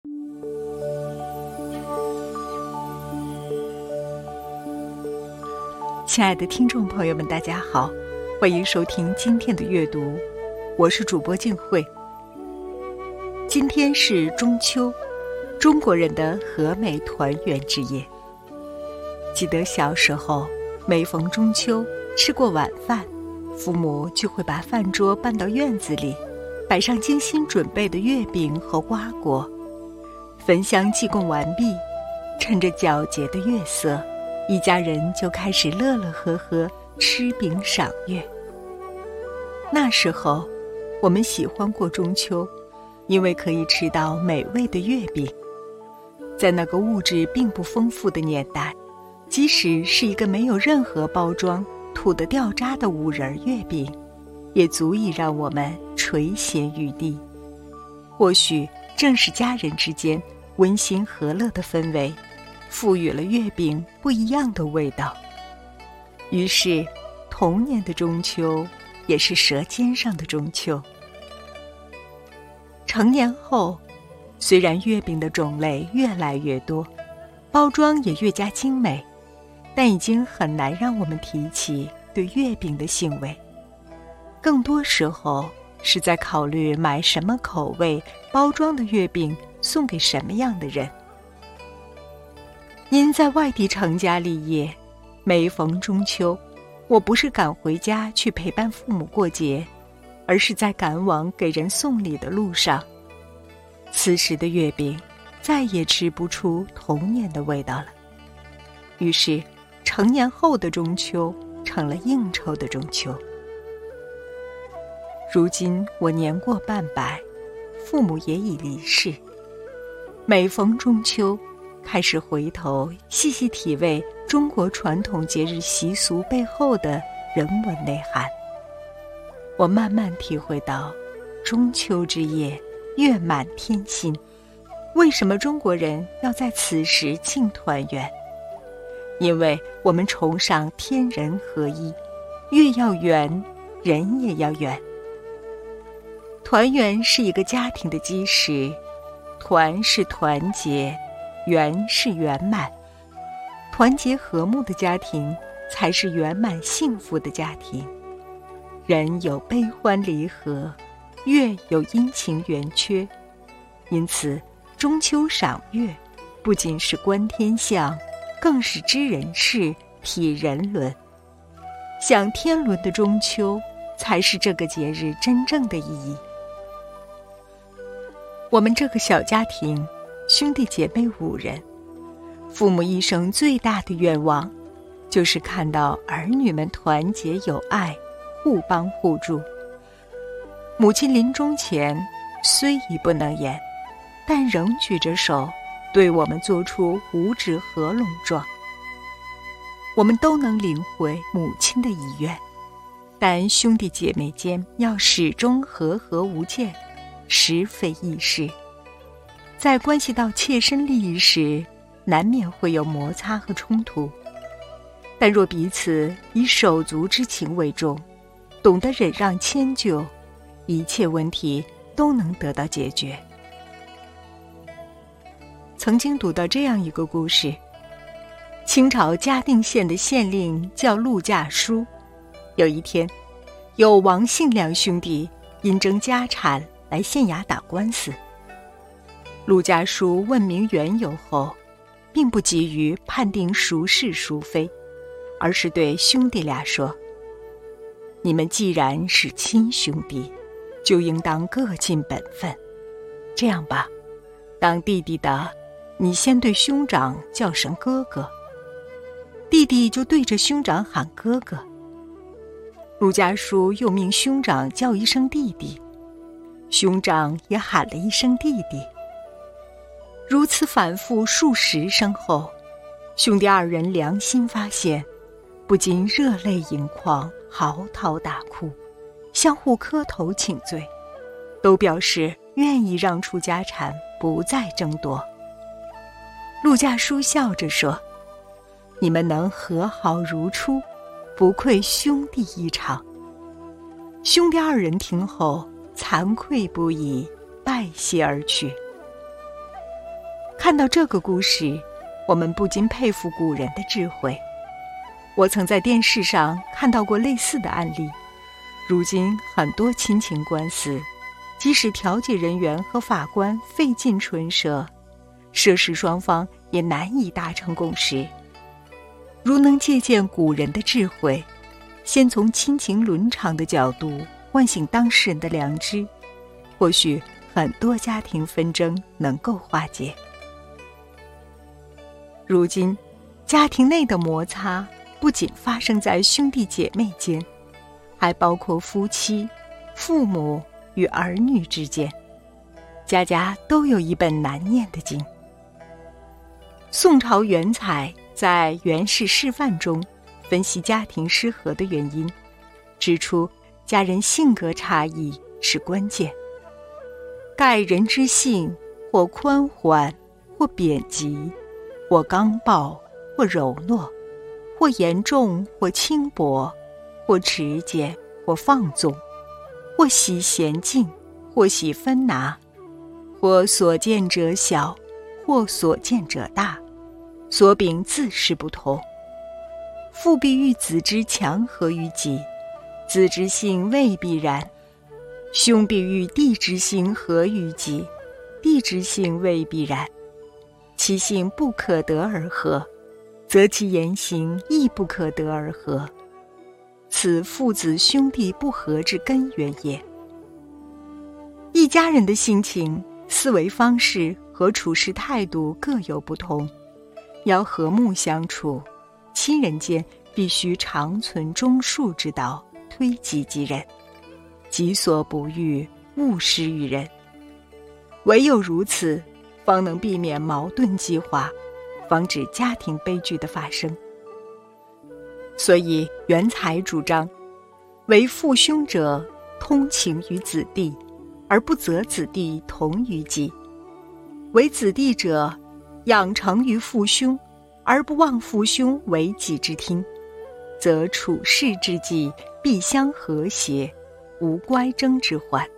亲爱的听众朋友们，大家好，欢迎收听今天的阅读，我是主播静慧。今天是中秋，中国人的和美团圆之夜。记得小时候，每逢中秋，吃过晚饭，父母就会把饭桌搬到院子里，摆上精心准备的月饼和瓜果。焚香祭供完毕，趁着皎洁的月色，一家人就开始乐乐呵呵吃饼赏月。那时候，我们喜欢过中秋，因为可以吃到美味的月饼。在那个物质并不丰富的年代，即使是一个没有任何包装、土得掉渣的五仁月饼，也足以让我们垂涎欲滴。或许正是家人之间温馨和乐的氛围，赋予了月饼不一样的味道。于是，童年的中秋也是舌尖上的中秋。成年后，虽然月饼的种类越来越多，包装也越加精美，但已经很难让我们提起对月饼的兴味。更多时候是在考虑买什么口味、包装的月饼送给什么样的人。因在外地成家立业，每逢中秋，我不是赶回家去陪伴父母过节，而是在赶往给人送礼的路上。此时的月饼再也吃不出童年的味道了。于是，成年后的中秋成了应酬的中秋。如今我年过半百，父母也已离世。每逢中秋，开始回头细细体味中国传统节日习俗背后的人文内涵。我慢慢体会到，中秋之夜月满天星，为什么中国人要在此时庆团圆？因为我们崇尚天人合一，月要圆，人也要圆。团圆是一个家庭的基石，团是团结，圆是圆满。团结和睦的家庭才是圆满幸福的家庭。人有悲欢离合，月有阴晴圆缺，因此中秋赏月不仅是观天象，更是知人事、体人伦。享天伦的中秋才是这个节日真正的意义。我们这个小家庭，兄弟姐妹5人，父母一生最大的愿望就是看到儿女们团结友爱，互帮互助。母亲临终前虽已不能言，但仍举着手对我们做出五指合拢状。我们都能领会母亲的遗愿，但兄弟姐妹间要始终和和无间，实非易事。在关系到切身利益时，难免会有摩擦和冲突，但若彼此以手足之情为重，懂得忍让迁就，一切问题都能得到解决。曾经读到这样一个故事，清朝嘉定县的县令叫陆稼书。有一天，有王姓两兄弟因争家产来县衙打官司。陆稼书问明缘由后，并不急于判定孰是孰非，而是对兄弟俩说：你们既然是亲兄弟，就应当各尽本分。这样吧，当弟弟的，你先对兄长叫声哥哥，弟弟就对着兄长喊哥哥。陆稼书又命兄长叫一声弟弟，兄长也喊了一声弟弟。如此反复数十声后，兄弟2人良心发现，不禁热泪盈眶，嚎啕大哭，相互磕头请罪，都表示愿意让出家产，不再争夺。陆稼书笑着说：你们能和好如初，不愧兄弟一场。兄弟2人听后惭愧不已，拜谢而去。 看到这个故事，我们不禁佩服古人的智慧。我曾在电视上看到过类似的案例，如今很多亲情官司，即使调解人员和法官费尽唇舌，涉事双方也难以达成共识。如能借鉴古人的智慧，先从亲情伦常的角度唤醒当事人的良知，或许很多家庭纷争能够化解。如今，家庭内的摩擦不仅发生在兄弟姐妹间，还包括夫妻、父母与儿女之间，家家都有一本难念的经。宋朝元采在《袁氏示范》中分析家庭失和的原因，指出家人性格差异是关键。盖人之性，或宽缓，或贬极，或刚暴，或柔懦，或严重，或轻薄，或持节，或放纵，或喜娴静，或喜分拿，或所见者小，或所见者大，所秉自是不同。父必欲子之强合于己，子之性未必然；兄必欲弟之性合于己，弟之性未必然。其性不可得而合，则其言行亦不可得而合，此父子兄弟不和之根源也。一家人的性情、思维方式和处事态度各有不同，要和睦相处，亲人间必须长存忠恕之道，推己及人，己所不欲，勿施于人。唯有如此，方能避免矛盾激化，防止家庭悲剧的发生。所以元采主张，为父兄者，通情于子弟，而不责子弟同于己；为子弟者，养成于父兄，而不忘父兄为己之听，则处世之际必相和谐，无乖争之患。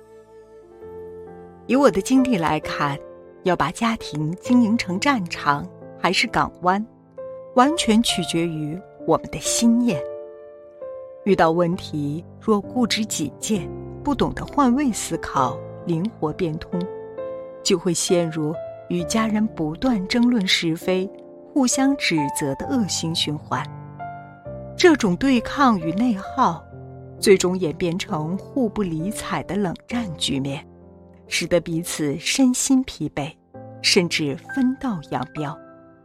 以我的经历来看，要把家庭经营成战场还是港湾，完全取决于我们的心念。遇到问题，若固执己见，不懂得换位思考，灵活变通，就会陷入与家人不断争论是非，互相指责的恶性循环。这种对抗与内耗，最终演变成互不理睬的冷战局面，使得彼此身心疲惫，甚至分道扬镳。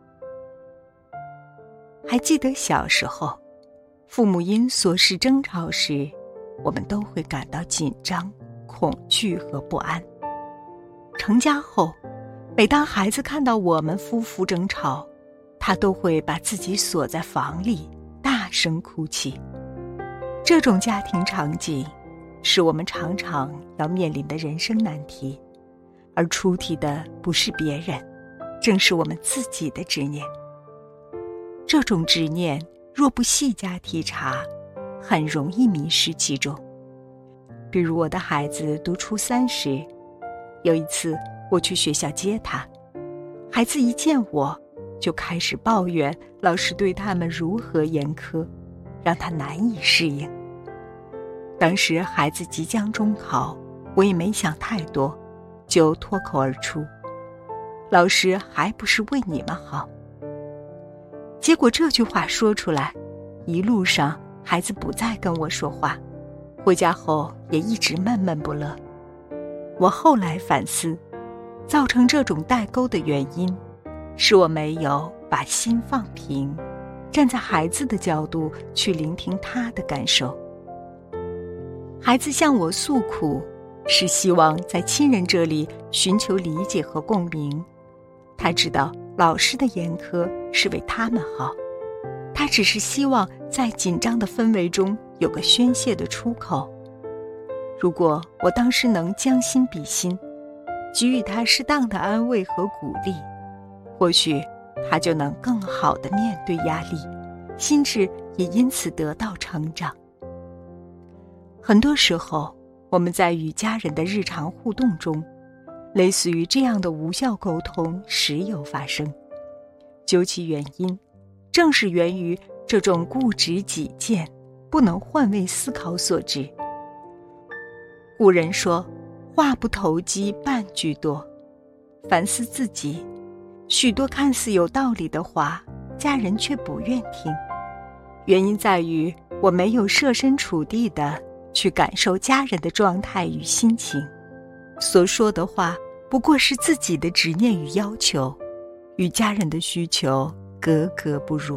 还记得小时候，父母因琐事争吵时，我们都会感到紧张、恐惧和不安。成家后，每当孩子看到我们夫妇争吵，他都会把自己锁在房里，大声哭泣。这种家庭场景是我们常常要面临的人生难题，而出题的不是别人，正是我们自己的执念。这种执念若不细加体察，很容易迷失其中。比如我的孩子读初三时，有一次我去学校接他，孩子一见我就开始抱怨老师对他们如何严苛，让他难以适应。当时孩子即将中考，我也没想太多，就脱口而出：老师还不是为你们好。结果这句话说出来，一路上孩子不再跟我说话，回家后也一直闷闷不乐。我后来反思，造成这种代沟的原因，是我没有把心放平，站在孩子的角度去聆听他的感受。孩子向我诉苦，是希望在亲人这里寻求理解和共鸣。他知道老师的严苛是为他们好，他只是希望在紧张的氛围中有个宣泄的出口。如果我当时能将心比心，给予他适当的安慰和鼓励，或许他就能更好地面对压力，心智也因此得到成长。很多时候，我们在与家人的日常互动中， 类似于这样的无效沟通时有发生，究其原因，正是源于这种固执己见、不能换位思考所致。古人说，话不投机半句多。反思自己，许多看似有道理的话，家人却不愿听。原因在于我没有设身处地地去感受家人的状态与心情，所说的话不过是自己的执念与要求，与家人的需求格格不入。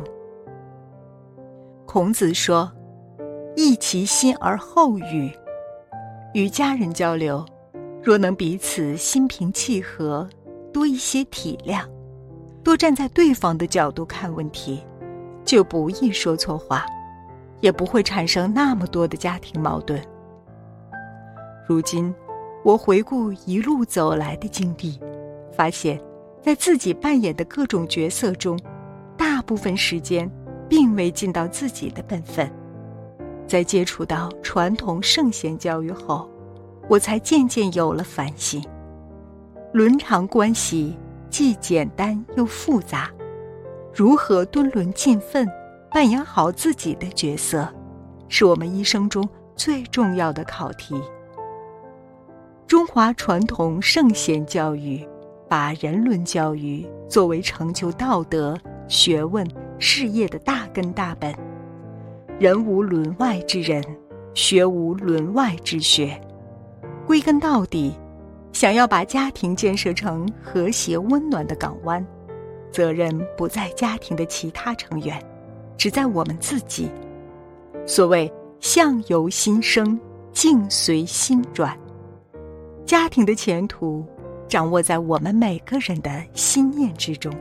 孔子说，益其心而后语。与家人交流，若能彼此心平气和，多一些体谅，多站在对方的角度看问题，就不易说错话，也不会产生那么多的家庭矛盾。如今我回顾一路走来的经历，发现在自己扮演的各种角色中，大部分时间并未尽到自己的本分。在接触到传统圣贤教育后，我才渐渐有了反省。伦常关系既简单又复杂，如何敦伦尽分，扮演好自己的角色，是我们一生中最重要的考题。中华传统圣贤教育把人伦教育作为成就道德、学问、事业的大根大本。人无伦外之人，学无伦外之学。归根到底，想要把家庭建设成和谐温暖的港湾，责任不在家庭的其他成员，只在我们自己。所谓相由心生，境随心转。家庭的前途掌握在我们每个人的心念之中。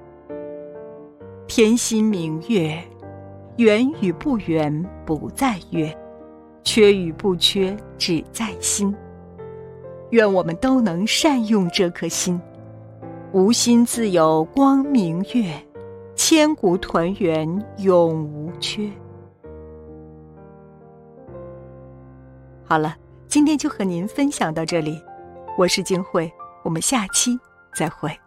天心明月，圆与不圆不在月，缺与不缺只在心。愿我们都能善用这颗心，无心自有光明月，千古团圆永无缺。好了，今天就和您分享到这里，我是静慧，我们下期再会。